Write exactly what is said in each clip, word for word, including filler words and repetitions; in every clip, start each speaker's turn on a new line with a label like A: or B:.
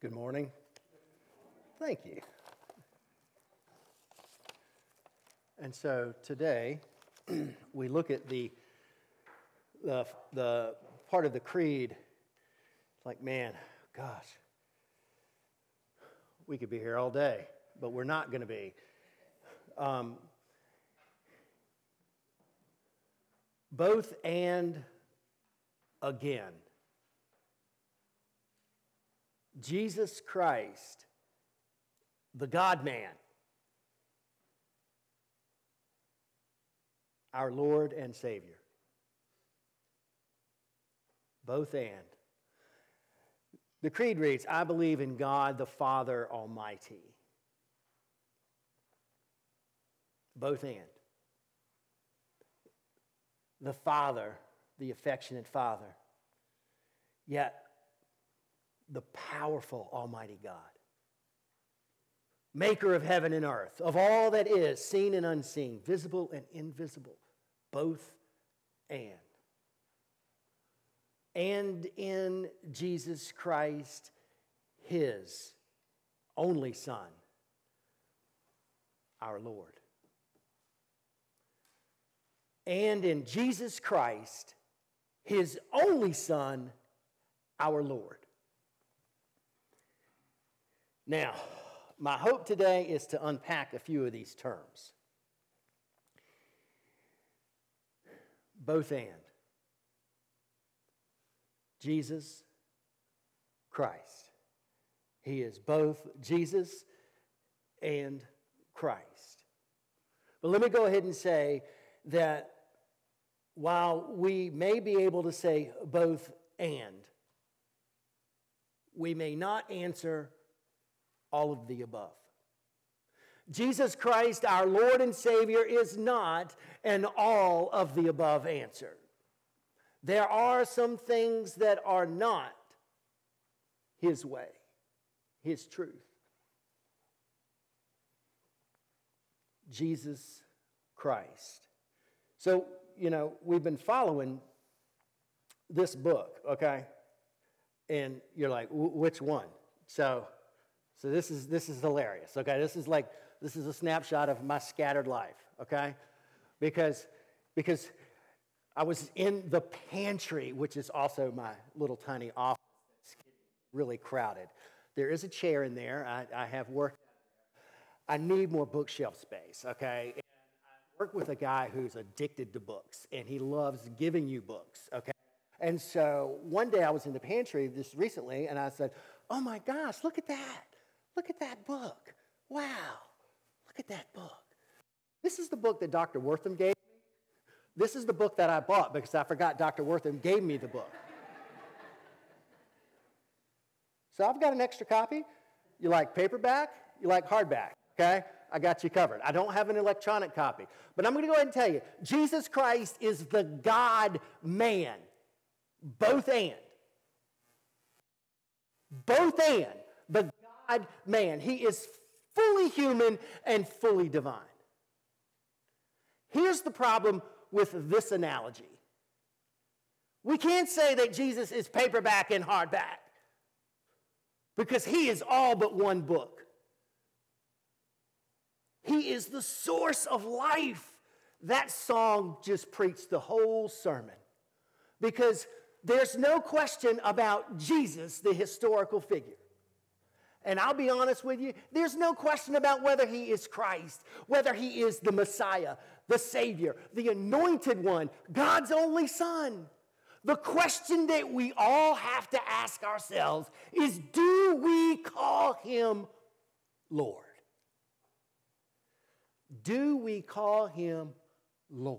A: Good morning. Thank you. And so today we look at the, the the part of the creed. It's like, man, gosh, we could be here all day, but we're not going to be. Um, both and again. Jesus Christ, the God-man, our Lord and Savior. Both and. The creed reads, I believe in God the Father Almighty. Both and. The Father, the affectionate Father, yet the powerful Almighty God, maker of heaven and earth, of all that is, seen and unseen, visible and invisible, both and. And in Jesus Christ, his only Son, our Lord. And in Jesus Christ, his only Son, our Lord. Now, my hope today is to unpack a few of these terms. Both and. Jesus Christ. He is both Jesus and Christ. But let me go ahead and say that while we may be able to say both and, we may not answer all of the above. Jesus Christ, our Lord and Savior, is not an all of the above answer. There are some things that are not his way, his truth. Jesus Christ. So, you know, we've been following this book, okay? And you're like, which one? So, so this is this is hilarious, okay? This is like, this is a snapshot of my scattered life, okay? Because, because I was in the pantry, which is also my little tiny office that's really crowded. There is a chair in there. I, I have worked. I need more bookshelf space, okay? And I work with a guy who's addicted to books, and he loves giving you books, okay? And so one day I was in the pantry this recently, and I said, oh my gosh, look at that. Look at that book. Wow, look at that book. This is the book that Doctor Wortham gave me. This is the book that I bought because I forgot Doctor Wortham gave me the book. So I've got an extra copy. You like paperback? You like hardback? Okay? I got you covered. I don't have an electronic copy. But I'm going to go ahead and tell you, Jesus Christ is the God-man. Both and. Both and. The God-man. He is fully human and fully divine. Here's the problem with this analogy. We can't say that Jesus is paperback and hardback because he is all but one book. He is the source of life. That song just preached the whole sermon because there's no question about Jesus, the historical figure. And I'll be honest with you, there's no question about whether he is Christ, whether he is the Messiah, the Savior, the Anointed One, God's only Son. The question that we all have to ask ourselves is, do we call him Lord? Do we call him Lord?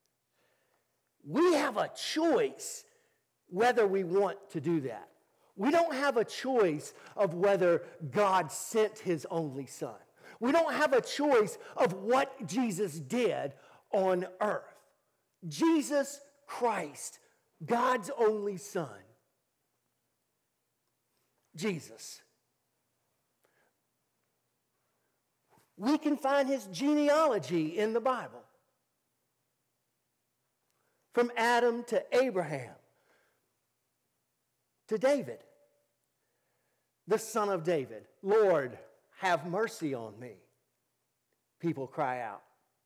A: We have a choice whether we want to do that. We don't have a choice of whether God sent his only Son. We don't have a choice of what Jesus did on earth. Jesus Christ, God's only Son. Jesus. We can find his genealogy in the Bible. From Adam to Abraham to David. the Son of David. Lord, have mercy on me. People cry out.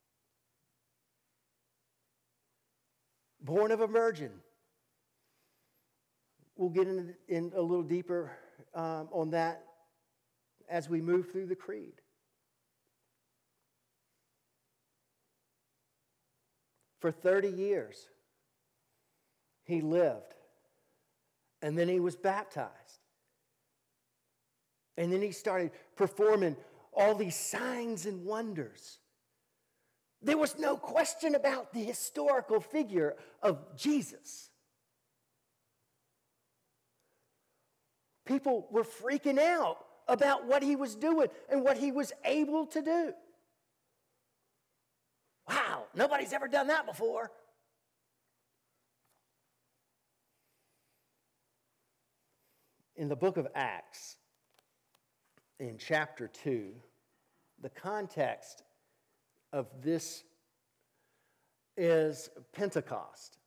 A: Born of a virgin. We'll get in, in a little deeper um, on that as we move through the creed. For thirty years, he lived, and then he was baptized. And then he started performing all these signs and wonders. There was no question about the historical figure of Jesus. People were freaking out about what he was doing and what he was able to do. Wow, nobody's ever done that before. In the book of Acts, in chapter two, the context of this is Pentecost.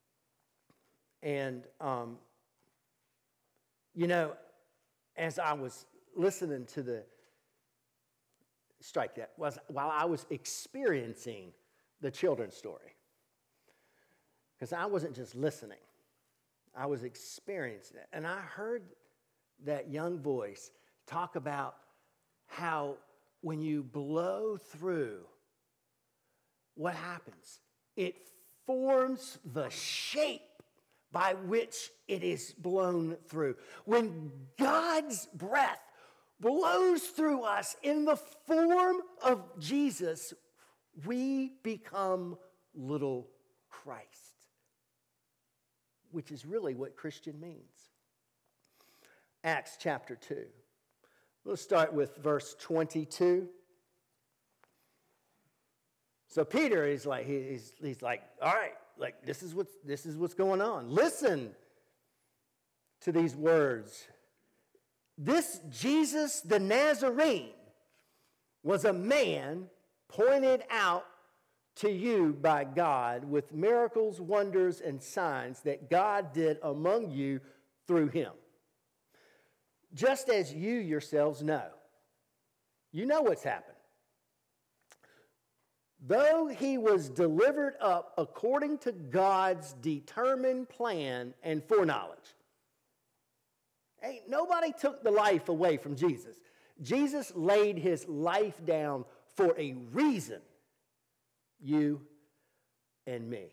A: And, um, you know, as I was listening to the, strike that, was while I was experiencing the children's story, because I wasn't just listening, I was experiencing it. And I heard that young voice talk about how when you blow through, what happens? It forms the shape by which it is blown through. When God's breath blows through us in the form of Jesus, we become little Christ, which is really what Christian means. Acts chapter two. Let's start with verse twenty-two. So Peter is like, he's, he's like, all right, like this is what's this is what's going on. Listen to these words. This Jesus the Nazarene was a man pointed out to you by God with miracles, wonders, and signs that God did among you through him. Just as you yourselves know. You know what's happened. Though he was delivered up according to God's determined plan and foreknowledge. Hey, nobody took the life away from Jesus. Jesus laid his life down for a reason. You and me.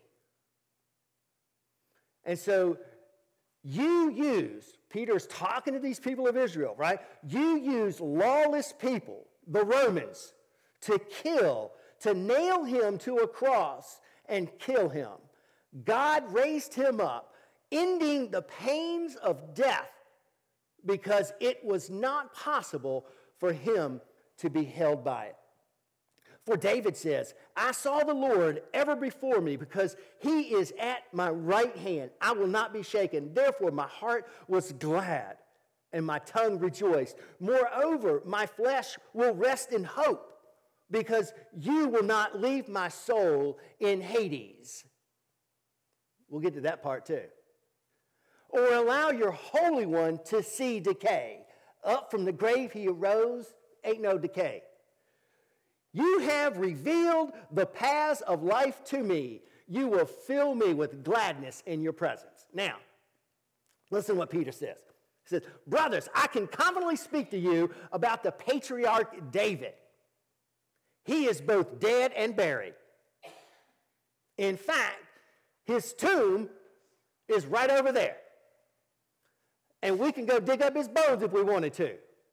A: And so you use, Peter's talking to these people of Israel, right? You use lawless people, the Romans, to kill, to nail him to a cross and kill him. God raised him up, ending the pains of death because it was not possible for him to be held by it. For David says, I saw the Lord ever before me because he is at my right hand. I will not be shaken. Therefore, my heart was glad and my tongue rejoiced. Moreover, my flesh will rest in hope because you will not leave my soul in Hades. We'll get to that part too. Or allow your Holy One to see decay. Up from the grave he arose, ain't no decay. You have revealed the paths of life to me. You will fill me with gladness in your presence. Now, listen to what Peter says. He says, brothers, I can confidently speak to you about the patriarch David. He is both dead and buried. In fact, his tomb is right over there. And we can go dig up his bones if we wanted to.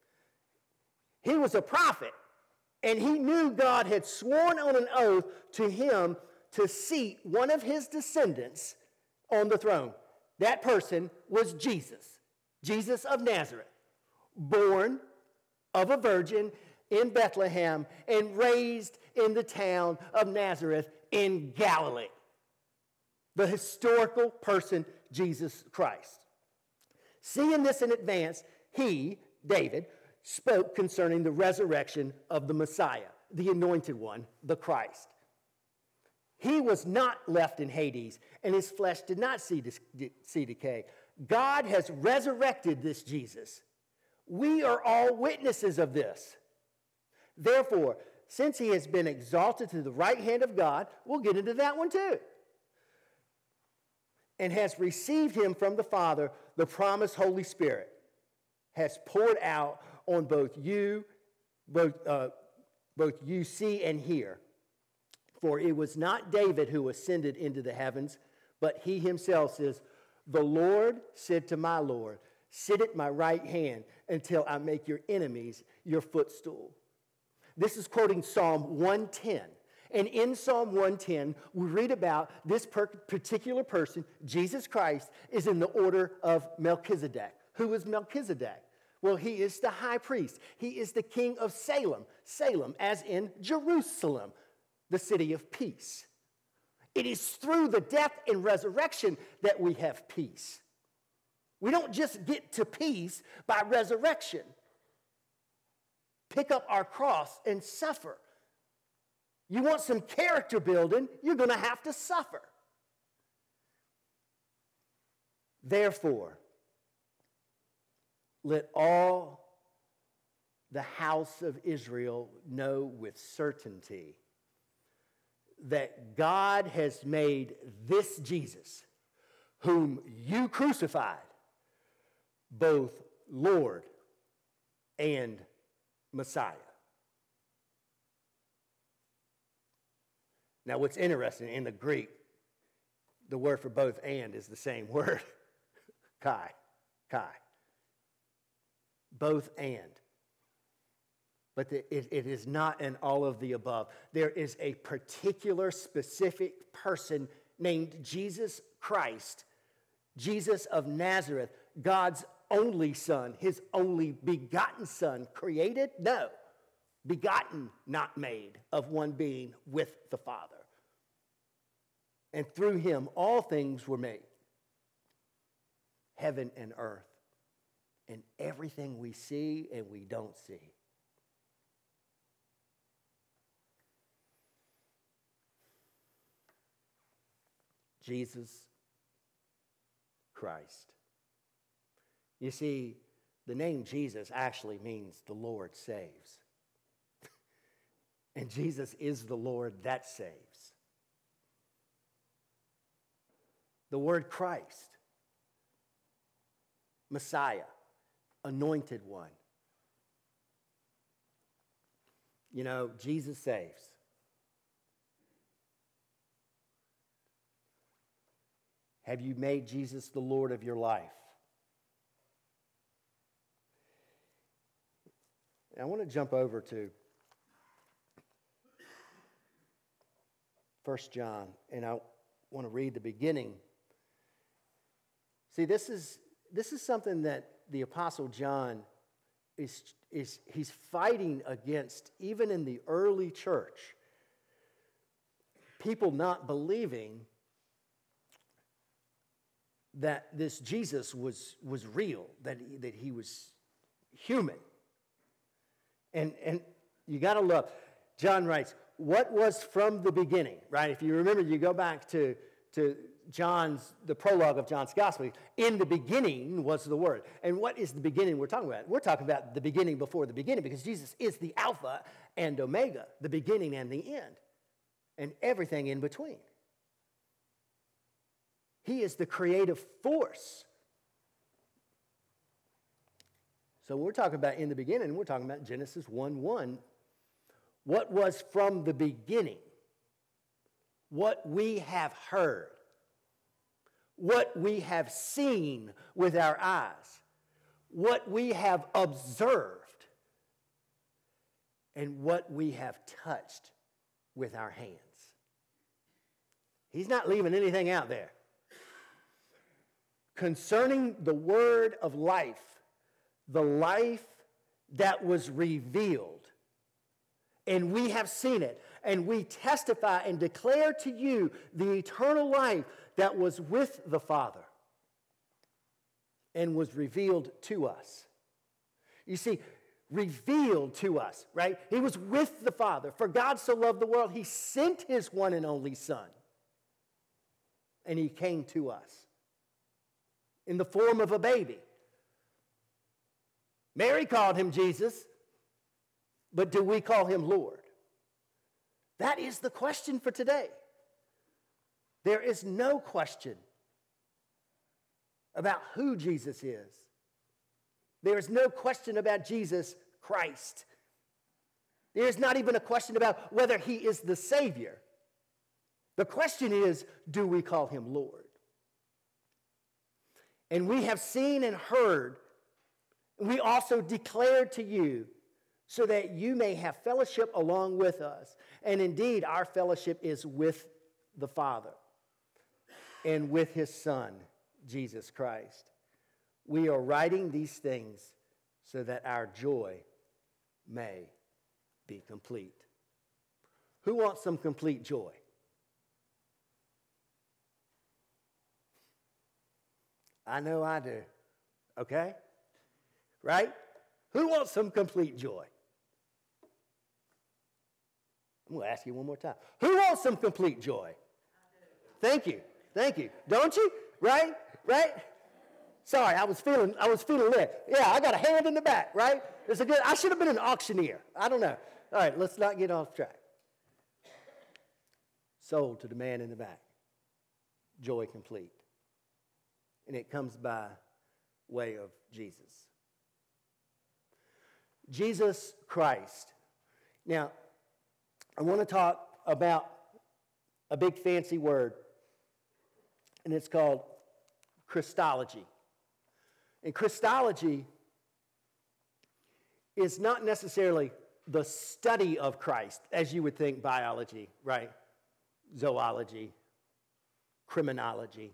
A: He was a prophet. And he knew God had sworn on an oath to him to seat one of his descendants on the throne. That person was Jesus, Jesus of Nazareth, born of a virgin in Bethlehem and raised in the town of Nazareth in Galilee. The historical person, Jesus Christ. Seeing this in advance, he, David, spoke concerning the resurrection of the Messiah, the anointed one, the Christ. He was not left in Hades, and his flesh did not see, see decay. God has resurrected this Jesus, We are all witnesses of this. Therefore, since he has been exalted to the right hand of God, we'll get into that one too, and has received him from the Father, the promised Holy Spirit has poured out on both you, both, uh, both you see and hear. For it was not David who ascended into the heavens, but he himself says, the Lord said to my Lord, sit at my right hand until I make your enemies your footstool. This is quoting Psalm one ten. And in Psalm one ten, we read about this per- particular person, Jesus Christ, is in the order of Melchizedek. Who is Melchizedek? Well, he is the high priest. He is the king of Salem. Salem, as in Jerusalem, the city of peace. It is through the death and resurrection that we have peace. We don't just get to peace by resurrection. Pick up our cross and suffer. You want some character building, you're going to have to suffer. Therefore, let all the house of Israel know with certainty that God has made this Jesus, whom you crucified, both Lord and Messiah. Now, what's interesting, in the Greek, the word for both and is the same word. Kai. Kai. Both and. But the, it, it is not an all of the above. There is a particular specific person named Jesus Christ, Jesus of Nazareth, God's only son, his only begotten son, created? No. Begotten, not made, of one being with the Father. And through him all things were made, heaven and earth, and everything we see and we don't see. Jesus Christ. You see, the name Jesus actually means the Lord saves. And Jesus is the Lord that saves. The word Christ, Messiah, anointed one. You know, Jesus saves. Have you made Jesus the Lord of your life? And I want to jump over to First John, and I want to read the beginning. See, this is this is something that the Apostle John is is he's fighting against, even in the early church. People not believing that this Jesus was was real, that he, that he was human. And and you got to look. John writes, what was from the beginning, right? If you remember, you go back to, to John's, the prologue of John's gospel. In the beginning was the Word. And what is the beginning we're talking about? We're talking about the beginning before the beginning, because Jesus is the Alpha and Omega, the beginning and the end, and everything in between. He is the creative force. So when we're talking about in the beginning, we're talking about Genesis one one. What was from the beginning, what we have heard, what we have seen with our eyes, what we have observed, and what we have touched with our hands. He's not leaving anything out there. Concerning the word of life, the life that was revealed, and we have seen it, and we testify and declare to you the eternal life that was with the Father and was revealed to us. You see, revealed to us, right? He was with the Father. For God so loved the world, he sent his one and only Son. And he came to us in the form of a baby. Mary called him Jesus, but do we call him Lord? That is the question for today. There is no question about who Jesus is. There is no question about Jesus Christ. There is not even a question about whether he is the Savior. The question is, do we call him Lord? And we have seen and heard, we also declared to you, so that you may have fellowship along with us. And indeed, our fellowship is with the Father and with his Son, Jesus Christ. We are writing these things so that our joy may be complete. Who wants some complete joy? I know I do. Okay? Right? Who wants some complete joy? I'm going to ask you one more time. Who wants some complete joy? Thank you. Thank you. Don't you? Right? Right? Sorry, I was feeling I was feeling lit. Yeah, I got a hand in the back, right? It's a good I should have been an auctioneer. I don't know. All right, let's not get off track. Sold to the man in the back. Joy complete. And it comes by way of Jesus. Jesus Christ. Now, I want to talk about a big fancy word, and it's called Christology. And Christology is not necessarily the study of Christ, as you would think biology, right? Zoology, criminology.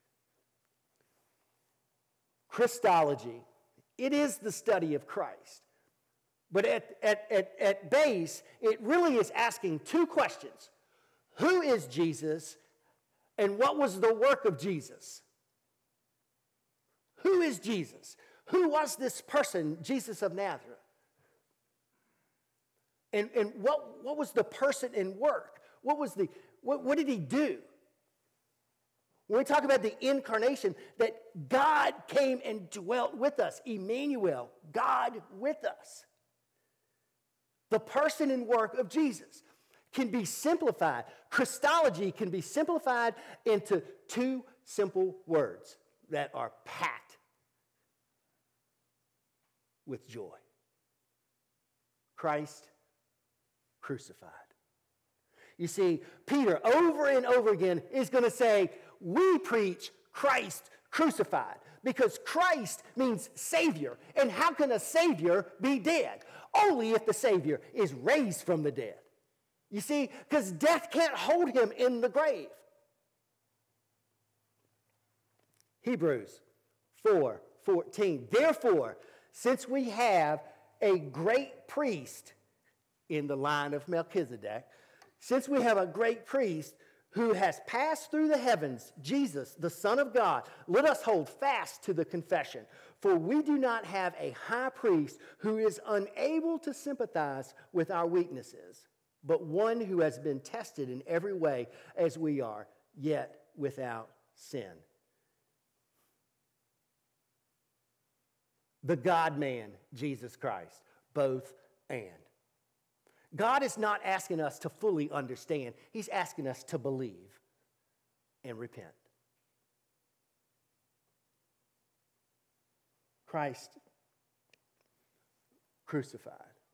A: Christology, it is the study of Christ. But at, at, at, at base, it really is asking two questions. Who is Jesus, and what was the work of Jesus? Who is Jesus? Who was this person, Jesus of Nazareth? And, and what, what was the person and work? What was the what, what did he do? When we talk about the incarnation, that God came and dwelt with us, Emmanuel, God with us. The person and work of Jesus can be simplified. Christology can be simplified into two simple words that are packed with joy. Christ crucified. You see, Peter over and over again is going to say, we preach Christ crucified, because Christ means Savior. And how can a Savior be dead? Only if the Savior is raised from the dead. You see, because death can't hold him in the grave. Hebrews four fourteen. Therefore, since we have a great priest in the line of Melchizedek, since we have a great priest who has passed through the heavens, Jesus, the Son of God, let us hold fast to the confession. For we do not have a high priest who is unable to sympathize with our weaknesses, but one who has been tested in every way as we are, yet without sin. The God-man, Jesus Christ, both and. God is not asking us to fully understand. He's asking us to believe and repent. Christ crucified.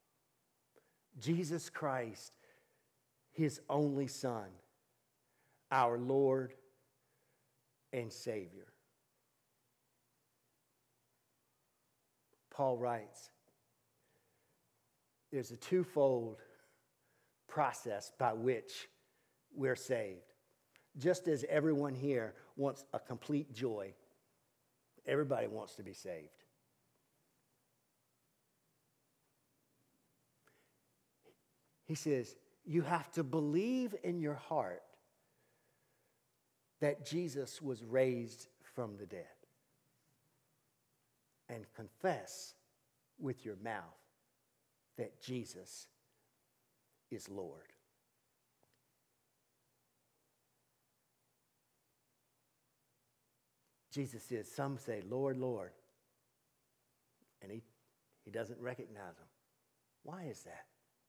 A: Jesus Christ, his only Son, our Lord and Savior. Paul writes, there's a twofold process by which we're saved. Just as everyone here wants a complete joy, everybody wants to be saved. He says, you have to believe in your heart that Jesus was raised from the dead, and confess with your mouth that Jesus is Lord. Jesus says, some say, Lord, Lord. And he, He doesn't recognize them. Why is that?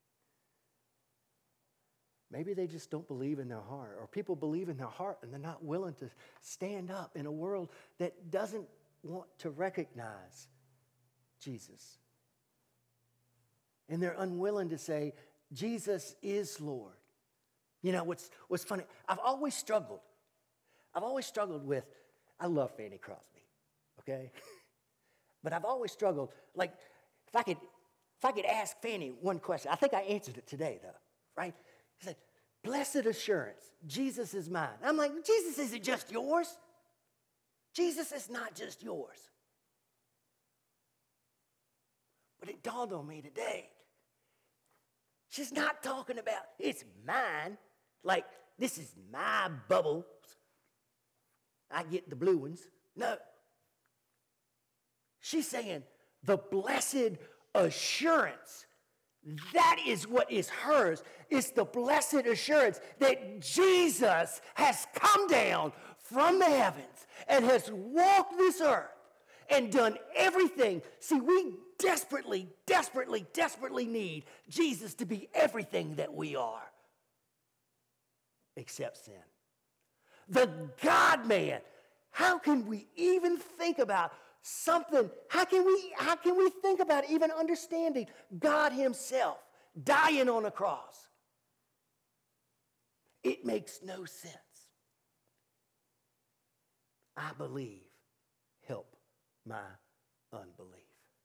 A: Maybe they just don't believe in their heart, or people believe in their heart and they're not willing to stand up in a world that doesn't want to recognize Jesus. And they're unwilling to say, Jesus is Lord. You know, what's, what's funny, I've always struggled. I've always struggled with, I love Fanny Crosby, okay? But I've always struggled, like, if I could, if I could ask Fanny one question, I think I answered it today, though, right? He said, blessed assurance, Jesus is mine. I'm like, Jesus isn't just yours. Jesus is not just yours. But it dawned on me today. She's not talking about, it's mine. Like, this is my bubble. I get the blue ones. No. She's saying the blessed assurance. That is what is hers. It's the blessed assurance that Jesus has come down from the heavens and has walked this earth and done everything. See, we desperately, desperately, desperately need Jesus to be everything that we are, except sin. The God-man. How can we even think about something? How can we, how can we think about even understanding God himself dying on a cross? It makes no sense. I believe. Help my unbelief.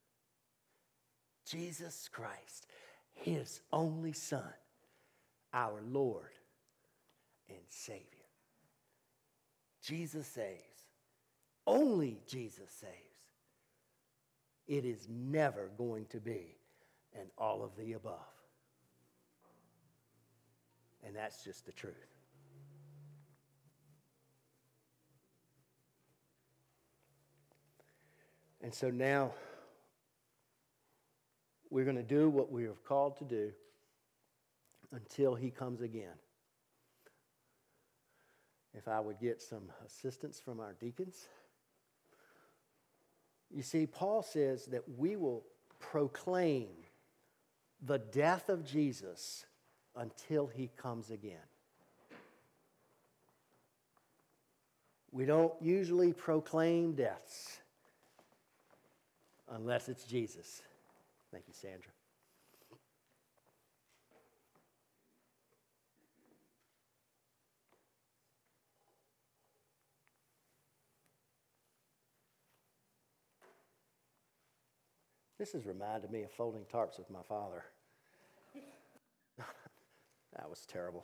A: Jesus Christ, his only Son, our Lord and Savior. Jesus saves. Only Jesus saves. It is never going to be an all of the above. And that's just the truth. And so now we're going to do what we are called to do until he comes again. If I would get some assistance from our deacons. You see, Paul says that we will proclaim the death of Jesus until he comes again. We don't usually proclaim deaths unless it's Jesus. Thank you, Sandra. This has reminded me of folding tarps with my father. That was terrible.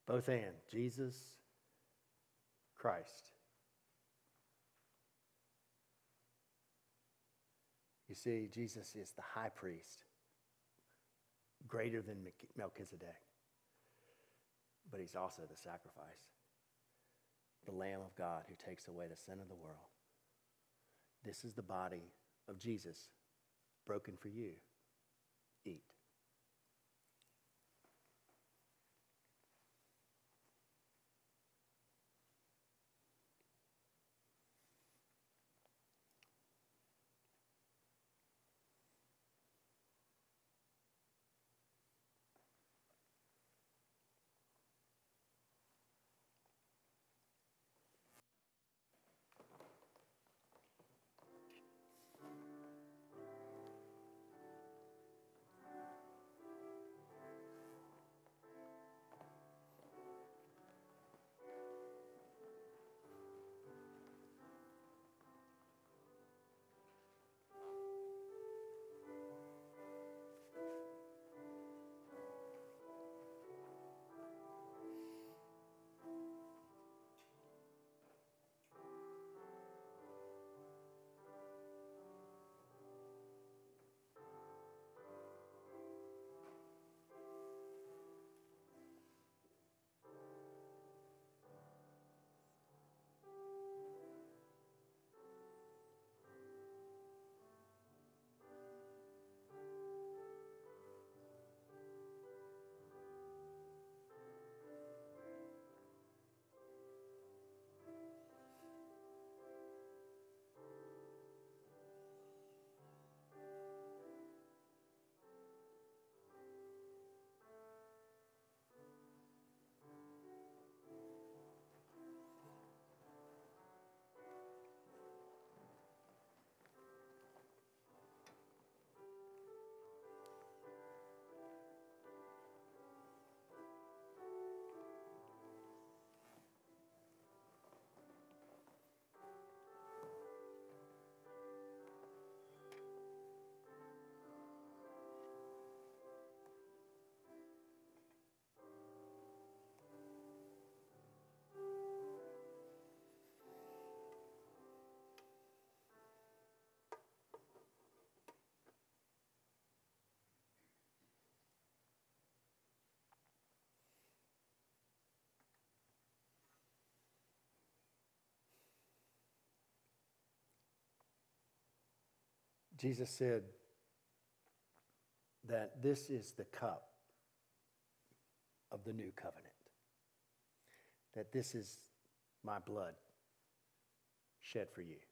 A: Both and. Jesus Christ. You see, Jesus is the high priest, greater than Melchizedek. But he's also the sacrifice, the Lamb of God who takes away the sin of the world. This is the body of Jesus, broken for you. Eat. Jesus said that this is the cup of the new covenant, that this is my blood shed for you.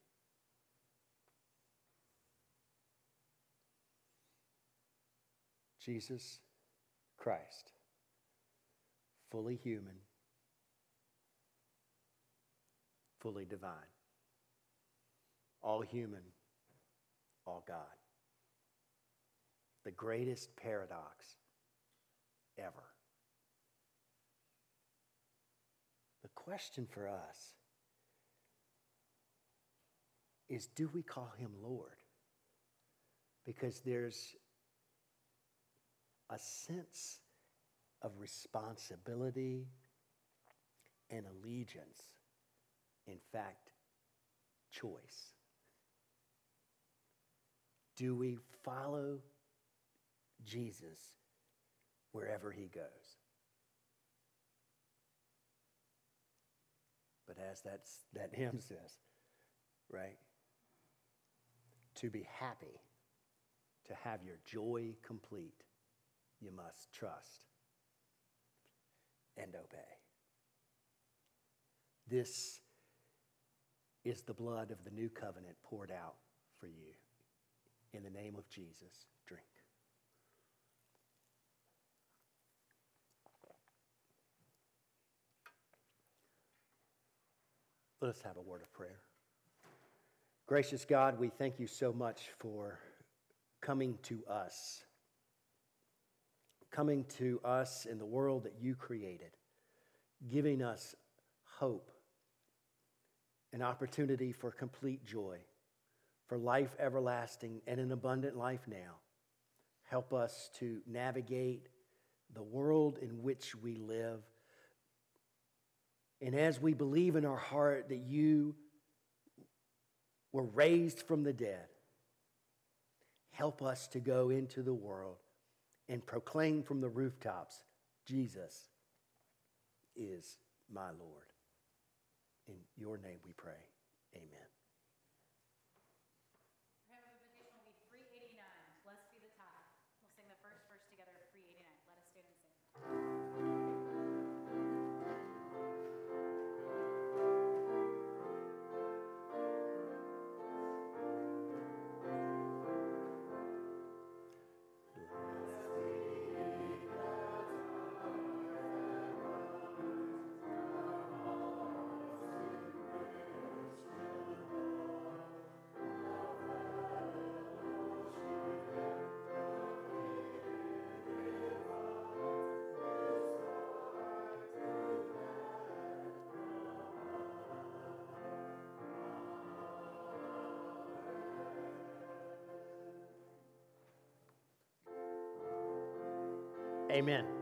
A: Jesus Christ, fully human, fully divine, all human, all God. The greatest paradox ever. The question for us is, do we call him Lord? Because there's a sense of responsibility and allegiance, in fact, choice. Do we follow Jesus wherever he goes? But as that's, that hymn says, right? To be happy, to have your joy complete, you must trust and obey. This is the blood of the new covenant poured out for you. In the name of Jesus, drink. Let us have a word of prayer. Gracious God, we thank you so much for coming to us, coming to us in the world that you created, giving us hope, an opportunity for complete joy, for life everlasting and an abundant life now. Help us to navigate the world in which we live And as we believe in our heart that you were raised from the dead, help us to go into the world and proclaim from the rooftops, Jesus is my Lord. In your name we pray. Amen.
B: Our hymn of invitation will be three eighty-nine, Blessed Be the Tie. We'll sing the first verse together, three eighty-nine. Let us stand and sing.
A: Amen.